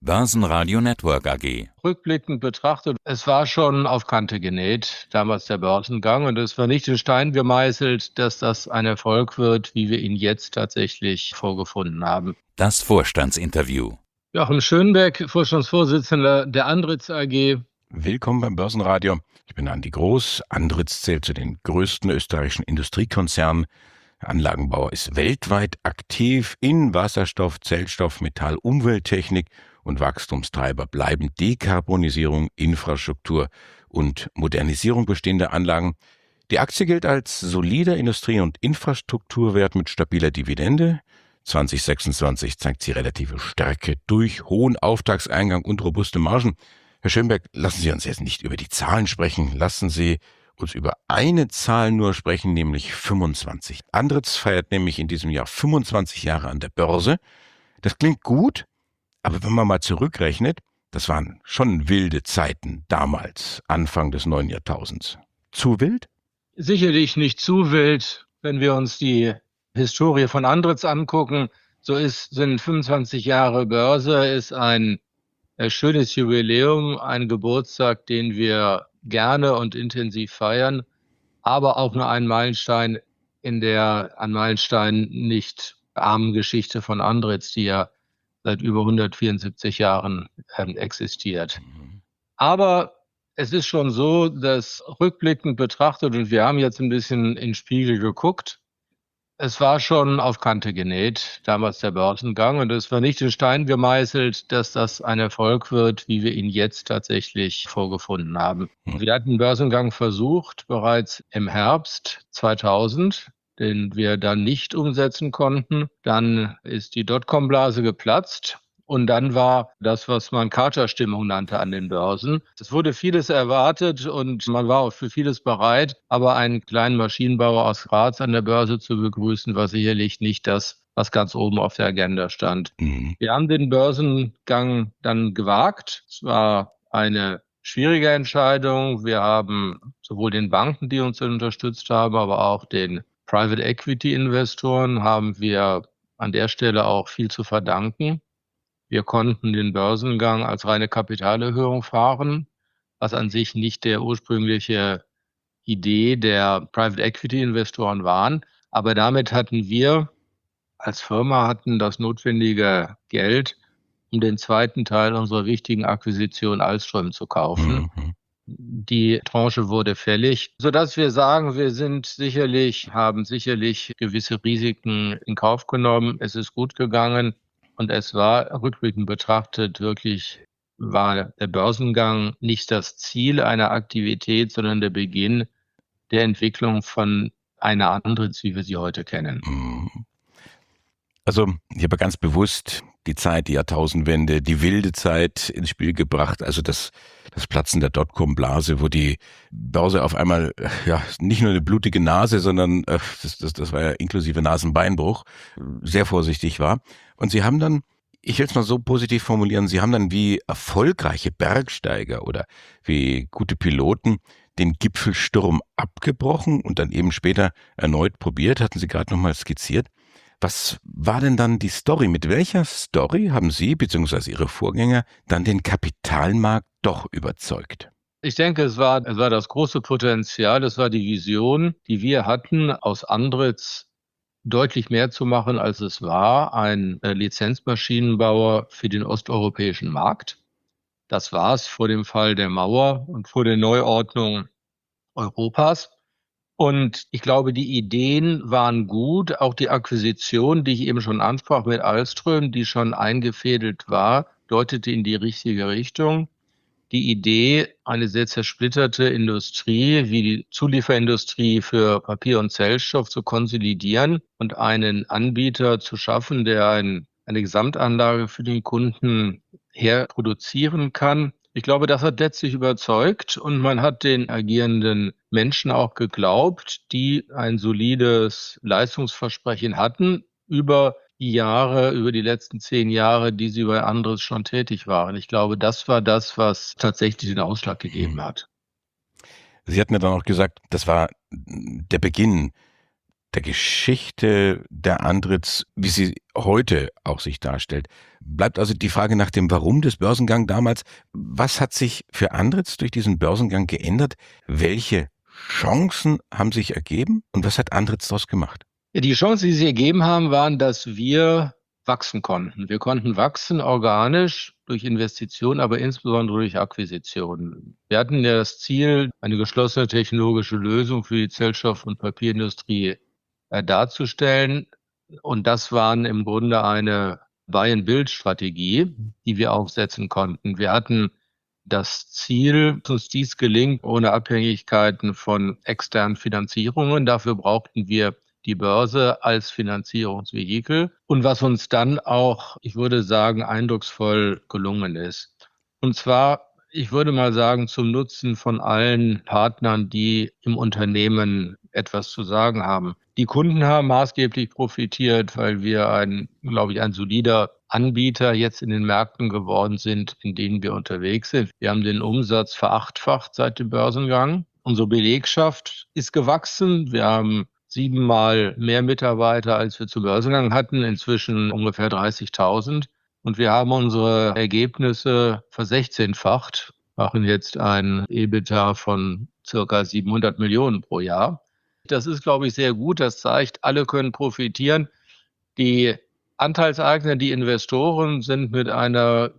Börsenradio Network AG. Rückblickend betrachtet, es war schon auf Kante genäht, damals der Börsengang, und es war nicht in Stein gemeißelt, dass das ein Erfolg wird, wie wir ihn jetzt tatsächlich vorgefunden haben. Das Vorstandsinterview. Joachim Schönbeck, Vorstandsvorsitzender der Andritz AG. Willkommen beim Börsenradio. Ich bin Andi Groß. Andritz zählt zu den größten österreichischen Industriekonzernen. Der Anlagenbauer ist weltweit aktiv in Wasserstoff, Zellstoff, Metall, Umwelttechnik und Wachstumstreiber bleiben Dekarbonisierung, Infrastruktur und Modernisierung bestehender Anlagen. Die Aktie gilt als solider Industrie- und Infrastrukturwert mit stabiler Dividende. 2026 zeigt sie relative Stärke durch hohen Auftragseingang und robuste Margen. Herr Schönbeck, lassen Sie uns jetzt nicht über die Zahlen sprechen. Lassen Sie uns über eine Zahl nur sprechen, nämlich 25. Andritz feiert nämlich in diesem Jahr 25 Jahre an der Börse. Das klingt gut, aber wenn man mal zurückrechnet, das waren schon wilde Zeiten damals, Anfang des neuen Jahrtausends. Zu wild? Sicherlich nicht zu wild, wenn wir uns die Historie von Andritz angucken. Sind 25 Jahre Börse, ist ein schönes Jubiläum, ein Geburtstag, den wir gerne und intensiv feiern, aber auch nur ein Meilenstein in der an Meilenstein nicht armen Geschichte von Andritz, die ja seit über 174 Jahren existiert. Aber es ist schon so, dass rückblickend betrachtet, und wir haben jetzt ein bisschen in den Spiegel geguckt, es war schon auf Kante genäht, damals der Börsengang, und es war nicht in Stein gemeißelt, dass das ein Erfolg wird, wie wir ihn jetzt tatsächlich vorgefunden haben. Wir hatten den Börsengang versucht, bereits im Herbst 2000, den wir dann nicht umsetzen konnten. Dann ist die Dotcom-Blase geplatzt. Und dann war das, was man Carter-Stimmung nannte an den Börsen. Es wurde vieles erwartet und man war auch für vieles bereit, aber einen kleinen Maschinenbauer aus Graz an der Börse zu begrüßen, war sicherlich nicht das, was ganz oben auf der Agenda stand. Wir haben den Börsengang dann gewagt. Es war eine schwierige Entscheidung. Wir haben sowohl den Banken, die uns unterstützt haben, aber auch den Private Equity Investoren haben wir an der Stelle auch viel zu verdanken. Wir konnten den Börsengang als reine Kapitalerhöhung fahren, was an sich nicht der ursprüngliche Idee der Private Equity Investoren waren. Aber damit hatten wir als Firma das notwendige Geld, um den zweiten Teil unserer wichtigen Akquisition Ahlstrom zu kaufen. Die Tranche wurde fällig, sodass wir sagen, haben sicherlich gewisse Risiken in Kauf genommen. Es ist gut gegangen. Und es war rückblickend betrachtet war der Börsengang nicht das Ziel einer Aktivität, sondern der Beginn der Entwicklung von einer Andritz, wie wir sie heute kennen. Also ich habe ganz bewusst die Jahrtausendwende, die wilde Zeit ins Spiel gebracht, also das Platzen der Dotcom-Blase, wo die Börse auf einmal nicht nur eine blutige Nase, sondern das war ja inklusive Nasenbeinbruch, sehr vorsichtig war. Und Sie haben dann, ich will es mal so positiv formulieren, Sie haben dann wie erfolgreiche Bergsteiger oder wie gute Piloten den Gipfelsturm abgebrochen und dann eben später erneut probiert, hatten Sie gerade nochmal skizziert. Was war denn dann die Story? Mit welcher Story haben Sie bzw. Ihre Vorgänger dann den Kapitalmarkt doch überzeugt? Ich denke, es war das große Potenzial, es war die Vision, die wir hatten, aus Andritz deutlich mehr zu machen, als es war, ein Lizenzmaschinenbauer für den osteuropäischen Markt. Das war es vor dem Fall der Mauer und vor der Neuordnung Europas. Und ich glaube, die Ideen waren gut. Auch die Akquisition, die ich eben schon ansprach mit Ahlstrom, die schon eingefädelt war, deutete in die richtige Richtung. Die Idee, eine sehr zersplitterte Industrie wie die Zulieferindustrie für Papier und Zellstoff zu konsolidieren und einen Anbieter zu schaffen, der eine Gesamtanlage für den Kunden herproduzieren kann. Ich glaube, das hat letztlich überzeugt und man hat den agierenden Menschen auch geglaubt, die ein solides Leistungsversprechen hatten über die letzten 10 Jahre, die sie bei Andritz schon tätig waren. Ich glaube, das war das, was tatsächlich den Ausschlag gegeben hat. Sie hatten ja dann auch gesagt, das war der Beginn der Geschichte der Andritz, wie sie heute auch sich darstellt, bleibt also die Frage nach dem Warum des Börsengangs damals. Was hat sich für Andritz durch diesen Börsengang geändert? Welche Chancen haben sich ergeben und was hat Andritz daraus gemacht? Ja, die Chancen, die sich ergeben haben, waren, dass wir wachsen konnten. Wir konnten wachsen organisch durch Investitionen, aber insbesondere durch Akquisitionen. Wir hatten ja das Ziel, eine geschlossene technologische Lösung für die Zellstoff- und Papierindustrie darzustellen. Und das waren im Grunde eine Buy-and-Build-Strategie, die wir aufsetzen konnten. Wir hatten das Ziel, dass uns dies gelingt, ohne Abhängigkeiten von externen Finanzierungen. Dafür brauchten wir die Börse als Finanzierungsvehikel und was uns dann auch, ich würde sagen, eindrucksvoll gelungen ist. Und zwar, ich würde mal sagen, zum Nutzen von allen Partnern, die im Unternehmen etwas zu sagen haben. Die Kunden haben maßgeblich profitiert, weil wir ein solider Anbieter jetzt in den Märkten geworden sind, in denen wir unterwegs sind. Wir haben den Umsatz verachtfacht seit dem Börsengang. Unsere Belegschaft ist gewachsen. Wir haben 7-mal mehr Mitarbeiter, als wir zu Börsengang hatten, inzwischen ungefähr 30.000. Und wir haben unsere Ergebnisse versechzehnfacht, machen jetzt ein EBITDA von circa 700 Millionen pro Jahr. Das ist, glaube ich, sehr gut. Das zeigt, alle können profitieren. Die Anteilseigner, die Investoren sind mit einer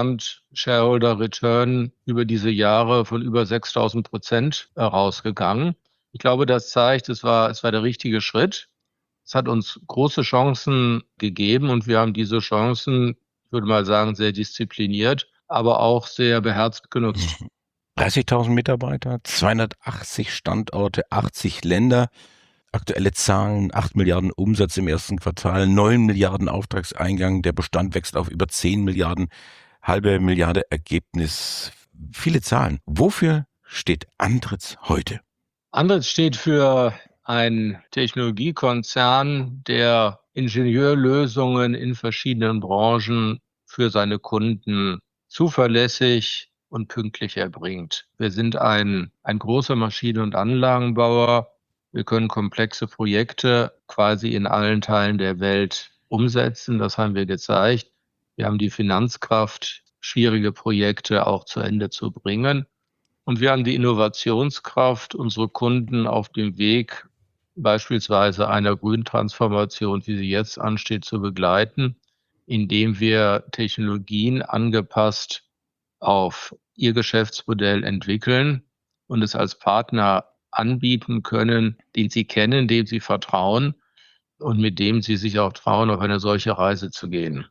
Gesamt-Shareholder-Return über diese Jahre von über 6.000% herausgegangen. Ich glaube, das zeigt, es war der richtige Schritt. Es hat uns große Chancen gegeben und wir haben diese Chancen, ich würde mal sagen, sehr diszipliniert, aber auch sehr beherzt genutzt. 30.000 Mitarbeiter, 280 Standorte, 80 Länder, aktuelle Zahlen, 8 Milliarden Umsatz im ersten Quartal, 9 Milliarden Auftragseingang, der Bestand wächst auf über 10 Milliarden, halbe Milliarde Ergebnis, viele Zahlen. Wofür steht Andritz heute? Andritz steht für einen Technologiekonzern, der Ingenieurlösungen in verschiedenen Branchen für seine Kunden zuverlässig und pünktlich erbringt. Wir sind ein großer Maschinen- und Anlagenbauer. Wir können komplexe Projekte quasi in allen Teilen der Welt umsetzen. Das haben wir gezeigt. Wir haben die Finanzkraft, schwierige Projekte auch zu Ende zu bringen. Und wir haben die Innovationskraft, unsere Kunden auf dem Weg beispielsweise einer Grüntransformation, wie sie jetzt ansteht, zu begleiten, indem wir Technologien angepasst auf ihr Geschäftsmodell entwickeln und es als Partner anbieten können, den sie kennen, dem sie vertrauen und mit dem sie sich auch trauen, auf eine solche Reise zu gehen.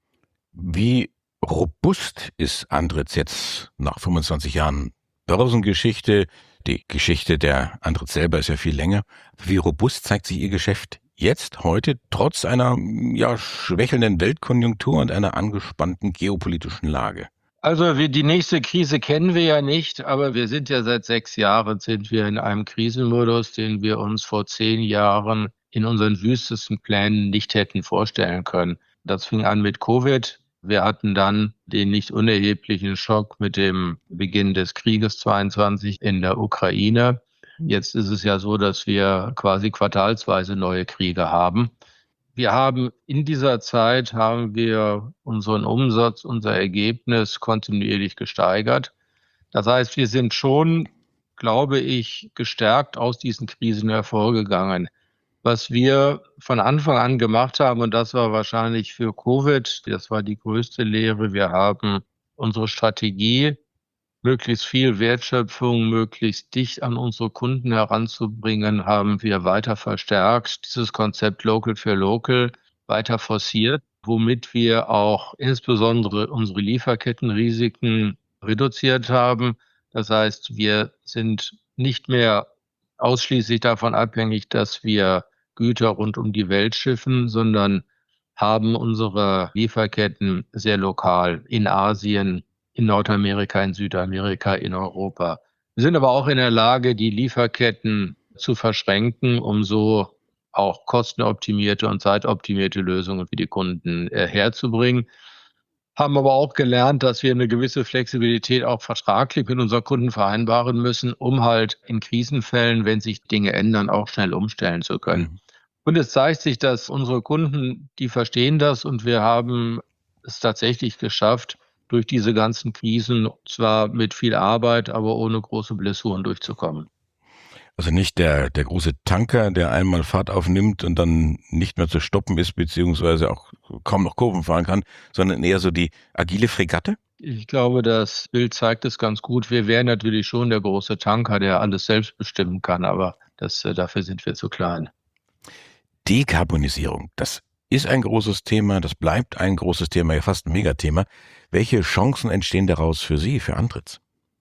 Wie robust ist Andritz jetzt nach 25 Jahren Börsengeschichte? Die Geschichte der Andritz selber ist ja viel länger. Wie robust zeigt sich Ihr Geschäft jetzt, heute, trotz einer schwächelnden Weltkonjunktur und einer angespannten geopolitischen Lage? Also die nächste Krise kennen wir ja nicht, aber wir sind ja seit 6 Jahren in einem Krisenmodus, den wir uns vor 10 Jahren in unseren wüstesten Plänen nicht hätten vorstellen können. Das fing an mit Covid. Wir hatten dann den nicht unerheblichen Schock mit dem Beginn des Krieges 22 in der Ukraine. Jetzt ist es ja so, dass wir quasi quartalsweise neue Kriege haben. Wir haben in dieser Zeit unseren Umsatz, unser Ergebnis kontinuierlich gesteigert. Das heißt, wir sind schon, glaube ich, gestärkt aus diesen Krisen hervorgegangen. Was wir von Anfang an gemacht haben, und das war wahrscheinlich für Covid, das war die größte Lehre, wir haben unsere Strategie, möglichst viel Wertschöpfung, möglichst dicht an unsere Kunden heranzubringen, haben wir weiter verstärkt. Dieses Konzept Local für Local weiter forciert, womit wir auch insbesondere unsere Lieferkettenrisiken reduziert haben. Das heißt, wir sind nicht mehr ausschließlich davon abhängig, dass wir Güter rund um die Welt schiffen, sondern haben unsere Lieferketten sehr lokal in Asien, in Nordamerika, in Südamerika, in Europa. Wir sind aber auch in der Lage, die Lieferketten zu verschränken, um so auch kostenoptimierte und zeitoptimierte Lösungen für die Kunden herzubringen. Haben aber auch gelernt, dass wir eine gewisse Flexibilität auch vertraglich mit unseren Kunden vereinbaren müssen, um halt in Krisenfällen, wenn sich Dinge ändern, auch schnell umstellen zu können. Und es zeigt sich, dass unsere Kunden, die verstehen das, und wir haben es tatsächlich geschafft, durch diese ganzen Krisen zwar mit viel Arbeit, aber ohne große Blessuren durchzukommen. Also nicht der große Tanker, der einmal Fahrt aufnimmt und dann nicht mehr zu stoppen ist, beziehungsweise auch kaum noch Kurven fahren kann, sondern eher so die agile Fregatte? Ich glaube, das Bild zeigt es ganz gut. Wir wären natürlich schon der große Tanker, der alles selbst bestimmen kann, aber dafür sind wir zu klein. Dekarbonisierung, das ist ein großes Thema, das bleibt ein großes Thema, ja fast ein Megathema. Welche Chancen entstehen daraus für Sie, für Andritz?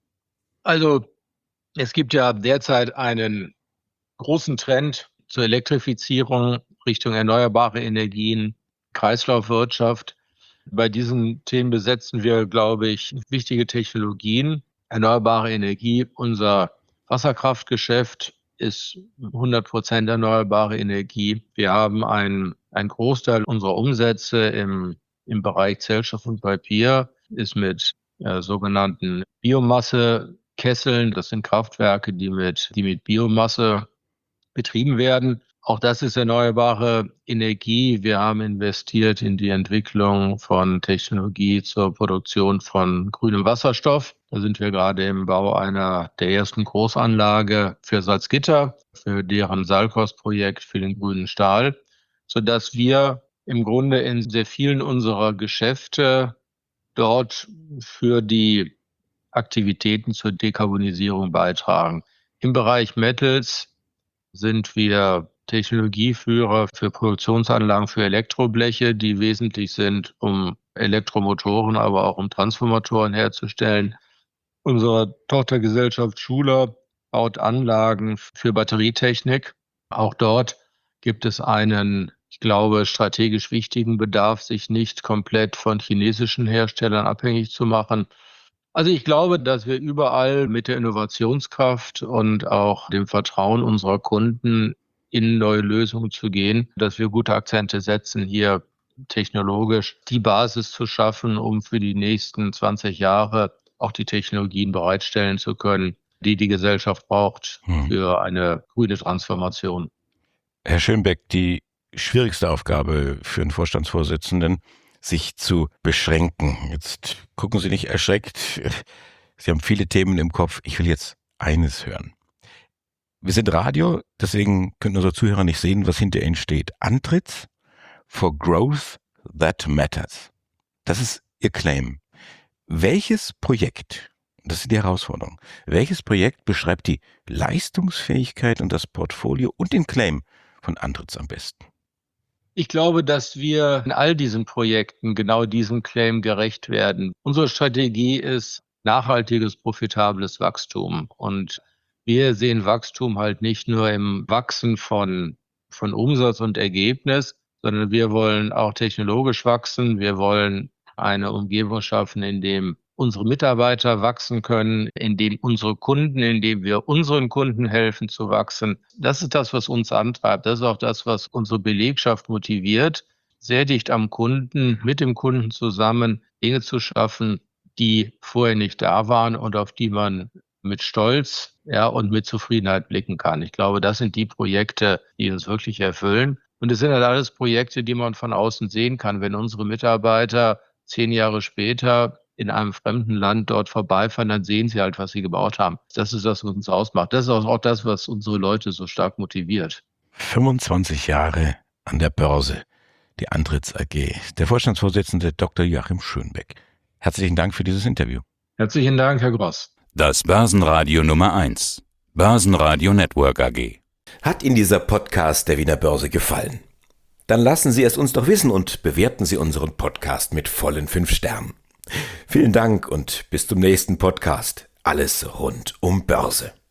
Also es gibt ja derzeit einen großen Trend zur Elektrifizierung Richtung erneuerbare Energien, Kreislaufwirtschaft. Bei diesen Themen besetzen wir, glaube ich, wichtige Technologien. Erneuerbare Energie, unser Wasserkraftgeschäft ist 100% erneuerbare Energie. Wir haben einen Großteil unserer Umsätze im Bereich Zellstoff und Papier ist mit sogenannten Biomassekesseln. Das sind Kraftwerke, die mit Biomasse betrieben werden. Auch das ist erneuerbare Energie. Wir haben investiert in die Entwicklung von Technologie zur Produktion von grünem Wasserstoff. Da sind wir gerade im Bau einer der ersten Großanlage für Salzgitter, für deren Salzkostprojekt für den grünen Stahl, sodass wir im Grunde in sehr vielen unserer Geschäfte dort für die Aktivitäten zur Dekarbonisierung beitragen. Im Bereich Metals sind wir Technologieführer für Produktionsanlagen für Elektrobleche, die wesentlich sind, um Elektromotoren, aber auch um Transformatoren herzustellen. Unsere Tochtergesellschaft Schuler baut Anlagen für Batterietechnik. Auch dort gibt es einen, ich glaube, strategisch wichtigen Bedarf, sich nicht komplett von chinesischen Herstellern abhängig zu machen. Also ich glaube, dass wir überall mit der Innovationskraft und auch dem Vertrauen unserer Kunden in neue Lösungen zu gehen, dass wir gute Akzente setzen, hier technologisch die Basis zu schaffen, um für die nächsten 20 Jahre auch die Technologien bereitstellen zu können, die die Gesellschaft braucht für eine grüne Transformation. Herr Schönbeck, die schwierigste Aufgabe für einen Vorstandsvorsitzenden, sich zu beschränken. Jetzt gucken Sie nicht erschreckt. Sie haben viele Themen im Kopf. Ich will jetzt eines hören. Wir sind Radio, deswegen können unsere Zuhörer nicht sehen, was hinter Ihnen steht. Andritz for Growth That Matters. Das ist Ihr Claim. Welches Projekt, das ist die Herausforderung, welches Projekt beschreibt die Leistungsfähigkeit und das Portfolio und den Claim von Andritz am besten? Ich glaube, dass wir in all diesen Projekten genau diesem Claim gerecht werden. Unsere Strategie ist nachhaltiges, profitables Wachstum. Und wir sehen Wachstum halt nicht nur im Wachsen von Umsatz und Ergebnis, sondern wir wollen auch technologisch wachsen. Wir wollen eine Umgebung schaffen, in dem unsere Mitarbeiter wachsen können, in dem unsere Kunden, in dem wir unseren Kunden helfen zu wachsen. Das ist das, was uns antreibt. Das ist auch das, was unsere Belegschaft motiviert, sehr dicht am Kunden, mit dem Kunden zusammen Dinge zu schaffen, die vorher nicht da waren und auf die man mit Stolz, und mit Zufriedenheit blicken kann. Ich glaube, das sind die Projekte, die uns wirklich erfüllen. Und es sind halt alles Projekte, die man von außen sehen kann. Wenn unsere Mitarbeiter 10 Jahre später in einem fremden Land dort vorbeifahren, dann sehen sie halt, was sie gebaut haben. Das ist das, was uns ausmacht. Das ist auch das, was unsere Leute so stark motiviert. 25 Jahre an der Börse, die Andritz AG. Der Vorstandsvorsitzende Dr. Joachim Schönbeck. Herzlichen Dank für dieses Interview. Herzlichen Dank, Herr Gross. Das Börsenradio Nummer 1. Börsenradio Network AG. Hat Ihnen dieser Podcast der Wiener Börse gefallen? Dann lassen Sie es uns doch wissen und bewerten Sie unseren Podcast mit vollen 5 Sternen. Vielen Dank und bis zum nächsten Podcast. Alles rund um Börse.